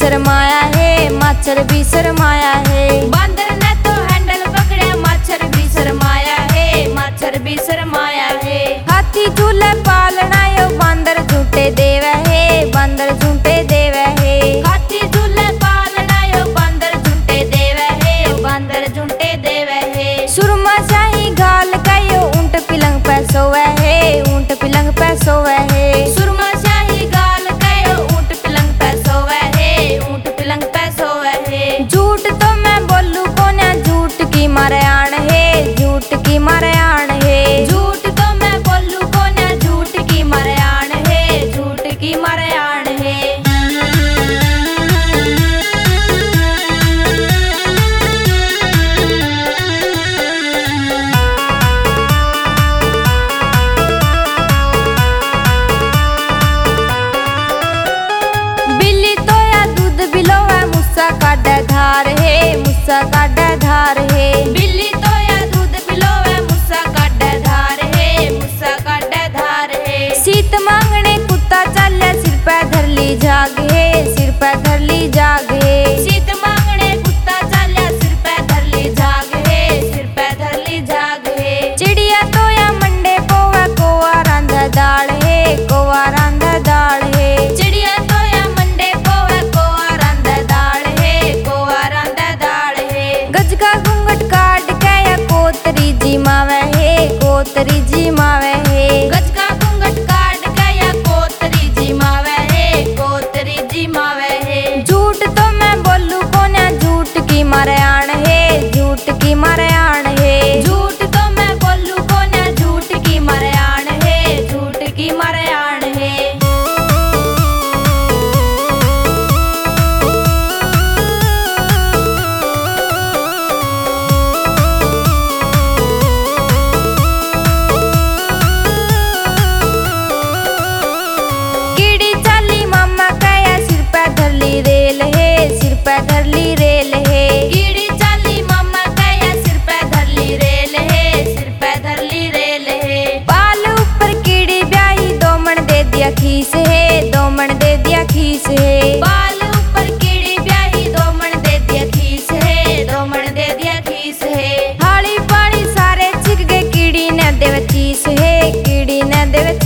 शर्माया है, मच्छर भी शर्माया है। बंदर ने तो हैंडल पकड़े, मच्छर भी शर्माया है, मच्छर भी शर्माया है। हाथी झूले पालना यो बंदर झूठे देवे है, बंदर झूठे देवे है। हाथी झूले पालना यो बंदर झूठे देवे है, बंदर झूठे देवे है। सुरमा शाही गाल का यो ऊंट पिलंग पे सोवे है, ऊंट पिलंग पे सोवे है। सुरमा शाही गाल का यो ऊंट पिलंग पे सोवे है, ऊंट पिलंग पे सोवे है। झूठ तो मैं बोलू कोन्या, झूठ की मारे आण है, झूठ की मारे आण है। झूठ तो मैं बोलू कोन्या, झूठ की मारे आण है, झूठ की मारे आण है। बिल्ली तो या दूध बिलोवे, मुस्सा काटे धार है, मुस्सा काटे धार है। बिल्ली तो या दूध बिलोवे, मुस्सा काटे धार है, मुस्सा काटे धार है। सीत मांगने कुत्ता चाले, सिर पे धर ली जाग है, सिर पे धर ली जाग है। सीत मांगने कुत्ता चाले, सिर पे धर ली जाग है, सिर पे धर ली जाग है। चिड़िया तो या मंडे पोवे, कोवा रांधा दाल है, कोवा रांधा दाल है। चिड़िया तो या मंडे पोवे, कोवा रांधा दाल है, कोवा रांधा दाल है। गज का घूंघट काट के या कोतरी जी मावे है, कोतरी जी मावे है। गज का घूंघट काट के या कोतरी जी मावे है, कोतरी जी मावे है। झूठ तो मैं बोलू कोन्या, झूठ की मारे आण है, झूठ की मारे आण है। झूठ तो मैं बोलू कोन्या, झूठ की मारे आण है, झूठ की मारे आण है। कीड़ी चाली मामा कया, सिर पे धर ली रेल है, सिर पे धर ली रेल है। कीड़ी चाली मामा कया, सिर पे धर ली रेल है, सिर पे धर ली रेल है। बाल ऊपर कीड़ी ब्याही, दो मन दे दिया खीस है, दो मन दे दिया खीस है। बाल ऊपर कीड़ी ब्याही, दो मन दे दिया खीस है, दो मन दे दिया खीस है। हाड़ी पाड़ी सारे छिक गए, कीड़ी ने देवे चीस है, कीड़ी ने देवे